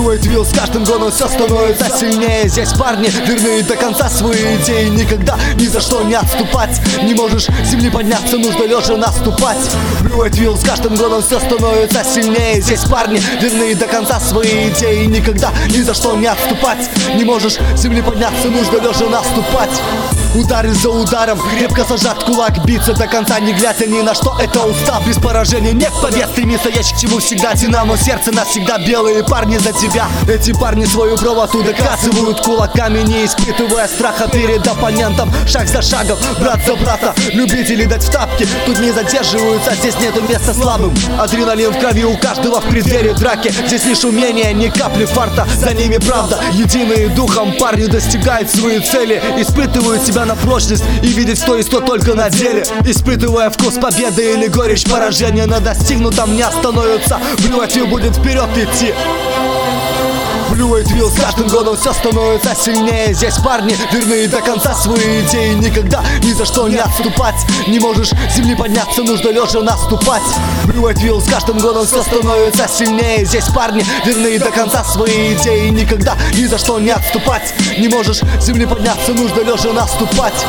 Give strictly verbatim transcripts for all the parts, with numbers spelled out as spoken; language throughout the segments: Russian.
Blue White Wheel, с каждым годом все становится сильнее. Здесь парни верны до конца свои идеи, никогда ни за что не отступать. Не можешь с земли подняться, нужно лежа наступать. Blue White Wheel, с каждым годом все становится сильнее. Здесь парни верны до конца свои идеи, никогда ни за что не отступать. Не можешь с земли подняться, нужно лежа наступать. Удары за ударом, крепко сажать кулак, биться до конца, не глядя ни на что. Это устав, без поражения нет побед. Стремиться есть к чему всегда, динамо сердце навсегда. Белые парни за тебя. Эти парни свою правоту доказывают кулаками, не испытывая страха перед оппонентом. Шаг за шагом, брат за брата, любители дать в тапки тут не задерживаются, здесь нету места слабым. Адреналин в крови у каждого в преддверии драки. Здесь лишь умение, ни капли фарта, за ними правда. Единые духом парни достигают свои цели, испытывают себя на прочность и видеть кто есть кто только на деле. Испытывая вкус победы или горечь поражения, на достигнутом не остановится. Blue White Wheel будет вперед идти. Blue White Wheel, с каждым годом все становится сильнее. Здесь парни верны до конца свои идеи, никогда ни за что не отступать. Не можешь с земли подняться, нужно лежа наступать. Blue White Wheel, с каждым годом все становится сильнее. Здесь парни верны до конца свои идеи, никогда ни за что не отступать. Не можешь с земли подняться, нужно лежа наступать.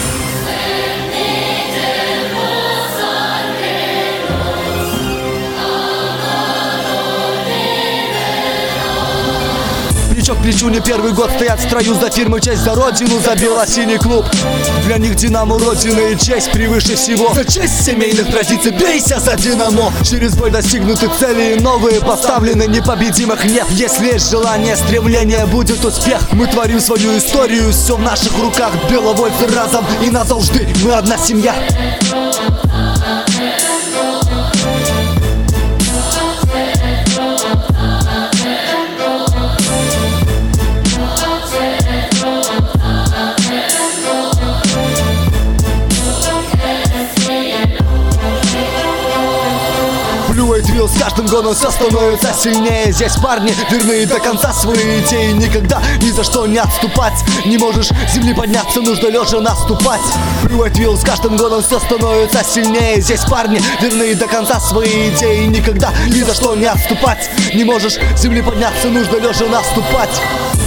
Плечо к плечу не первый год стоят в строю за фирмы, честь за родину, за бело-синий клуб. Для них Динамо родина и честь превыше всего. За честь семейных традиций бейся за Динамо. Через бой достигнуты цели и новые поставлены, непобедимых нет. Если есть желание, стремление, будет успех. Мы творим свою историю, все в наших руках. Беловольцы разом и назавжди, мы одна семья. Blue White Wheel, с каждым годом все становится сильнее. Здесь парни верны до конца свои идеи, никогда ни за что не отступать. Не можешь с земли подняться, нужно лежа наступать. Blue White Wheel, с каждым годом все становится сильнее. Здесь парни верны до конца свои идеи, никогда ни за что не отступать. Не можешь с земли подняться, нужно лежа наступать.